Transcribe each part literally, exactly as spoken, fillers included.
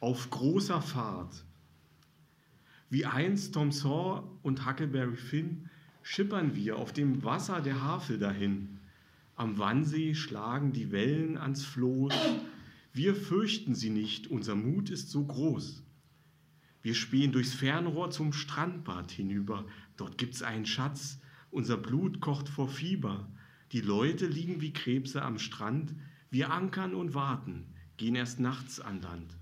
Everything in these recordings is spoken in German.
auf großer Fahrt. Wie einst Tom Sawyer und Huckleberry Finn schippern wir auf dem Wasser der Havel dahin. Am Wannsee schlagen die Wellen ans Floß. Wir fürchten sie nicht, unser Mut ist so groß. Wir spähen durchs Fernrohr zum Strandbad hinüber. Dort gibt's einen Schatz, unser Blut kocht vor Fieber. Die Leute liegen wie Krebse am Strand. Wir ankern und warten, gehen erst nachts an Land.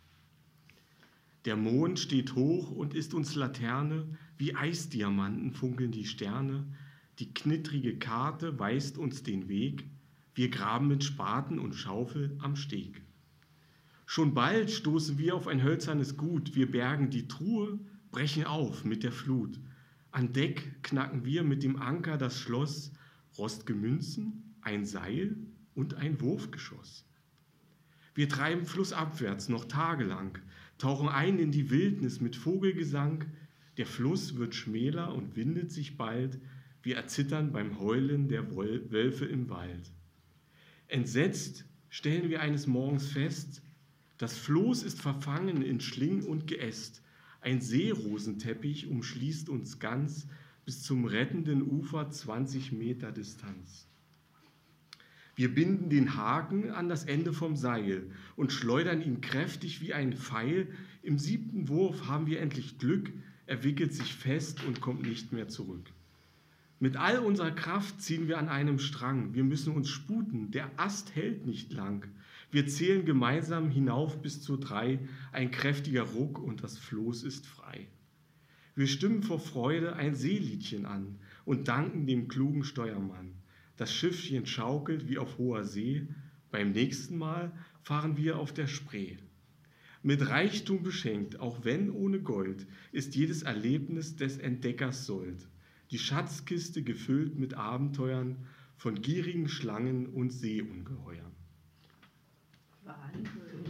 Der Mond steht hoch und ist uns Laterne, wie Eisdiamanten funkeln die Sterne. Die knittrige Karte weist uns den Weg, wir graben mit Spaten und Schaufel am Steg. Schon bald stoßen wir auf ein hölzernes Gut, wir bergen die Truhe, brechen auf mit der Flut. An Deck knacken wir mit dem Anker das Schloss, rostge Münzen, ein Seil und ein Wurfgeschoss. Wir treiben flussabwärts noch tagelang, tauchen ein in die Wildnis mit Vogelgesang. Der Fluss wird schmäler und windet sich bald. Wir erzittern beim Heulen der Wölfe im Wald. Entsetzt stellen wir eines Morgens fest, das Floß ist verfangen in Schling und Geäst. Ein Seerosenteppich umschließt uns ganz, bis zum rettenden Ufer zwanzig Meter Distanz. Wir binden den Haken an das Ende vom Seil und schleudern ihn kräftig wie ein Pfeil. Im siebten Wurf haben wir endlich Glück, er wickelt sich fest und kommt nicht mehr zurück. Mit all unserer Kraft ziehen wir an einem Strang. Wir müssen uns sputen, der Ast hält nicht lang. Wir zählen gemeinsam hinauf bis zu drei, ein kräftiger Ruck und das Floß ist frei. Wir stimmen vor Freude ein Seeliedchen an und danken dem klugen Steuermann. Das Schiffchen schaukelt wie auf hoher See. Beim nächsten Mal fahren wir auf der Spree. Mit Reichtum beschenkt, auch wenn ohne Gold, ist jedes Erlebnis des Entdeckers Sold. Die Schatzkiste gefüllt mit Abenteuern von gierigen Schlangen und Seeungeheuern. Wahnsinn.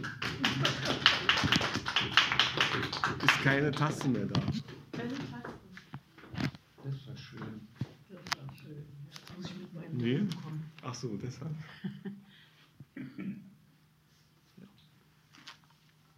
Ist keine Tasse mehr da. Keine Tasten. Das war schön. Das war schön. Jetzt muss ich mit meinem Nee. Leben kommen. Ach so, deshalb.